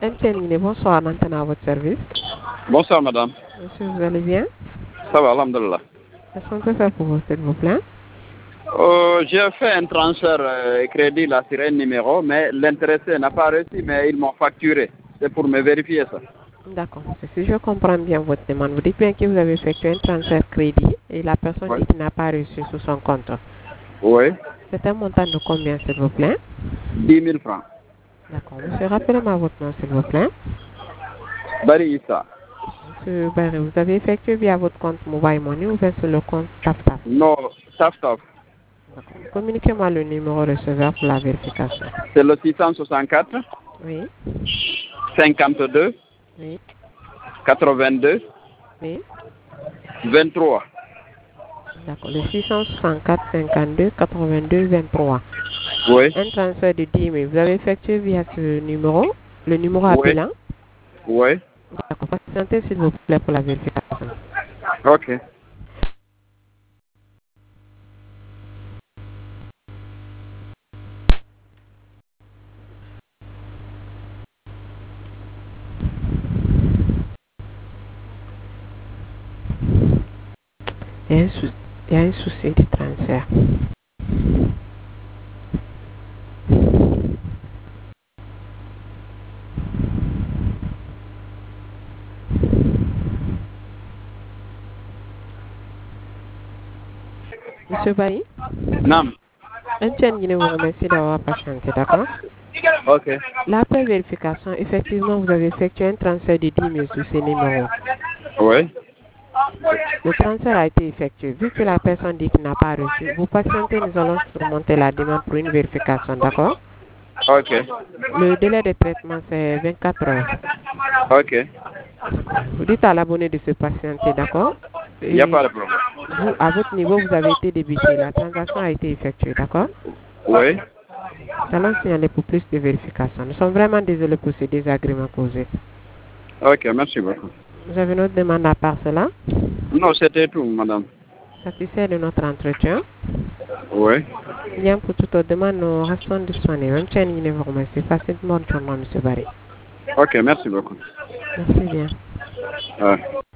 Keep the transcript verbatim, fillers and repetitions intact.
M T N, bonsoir, maintenant à votre service. Bonsoir, madame. Monsieur, vous allez bien? Ça va, alhamdulillah. Qu'est-ce qu'on peut faire pour vous, s'il vous plaît? Euh, j'ai fait un transfert euh, crédit là sur un numéro, mais l'intéressé n'a pas reçu, mais ils m'ont facturé. C'est pour me vérifier ça. D'accord, monsieur. Si je comprends bien votre demande, vous dites bien que vous avez effectué un transfert crédit et la personne Oui. dit qu'il n'a pas reçu sur son compte. Oui. C'est un montant de combien, s'il vous plaît? dix mille francs. D'accord, monsieur, rappelez-moi votre nom, s'il vous plaît. Bari Issa. Monsieur Barré, vous avez effectué via votre compte Mobile Money ou bien sur le compte TapTap? Non, taf taf. D'accord. Communiquez-moi le numéro receveur pour la vérification. C'est le six cent soixante-quatre, Oui, cinquante-deux, oui, quatre-vingt-deux, oui. vingt-trois. D'accord, le six cent soixante-quatre, cinquante-deux, quatre-vingt-deux, vingt-trois. Oui. Un transfert de dix mille. Vous avez effectué via ce numéro, le numéro Oui. appelant. Oui. D'accord, patientez s'il vous plaît pour la vérification. Ok. Il y a un, sou- il y a un souci de transfert. Monsieur Bailly, Nam. M T N Guinée vous remercie d'avoir patienté, d'accord? Ok. Là, après vérification, effectivement, vous avez effectué un transfert de dix mille sur ces numéros. Oui. Le transfert a été effectué. Vu que la personne dit qu'il n'a pas reçu, vous patientez, nous allons surmonter la demande pour une vérification, d'accord? Ok. Le délai de traitement, c'est vingt-quatre heures. Ok. Vous dites à l'abonné de se patienter, d'accord? Il n'y a Et pas de problème. vous, à votre niveau, vous avez été débité. La transaction a été effectuée, d'accord? Oui. Nous allons signaler pour plus de vérification. Nous sommes vraiment désolés pour ces désagréments causés. Ok, merci beaucoup. Vous avez une autre demande à part cela? Non, c'était tout, madame. Satisfait de notre entretien? Oui. Bien, pour toute autre demande, nous restons disponibles. Même chaîne, il vous remercie. Passez une bonne journée, M. Barry. Ok, merci beaucoup. Merci bien. Ouais.